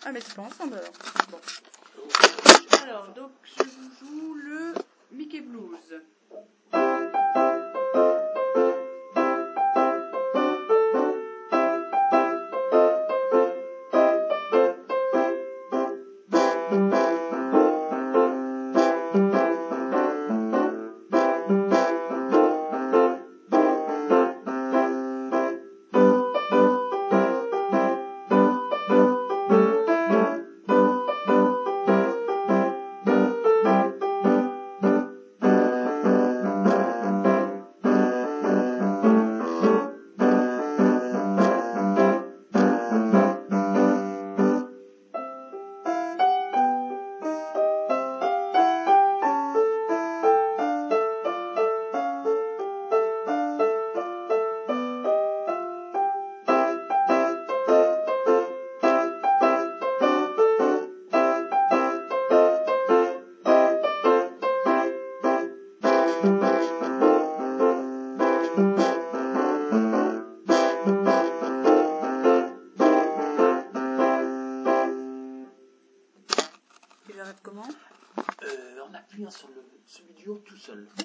Ah mais c'est pas ensemble alors. Bon. Alors, donc je vous joue le Mickey Blues. Et j'arrête comment? En appuyant sur celui du haut tout seul.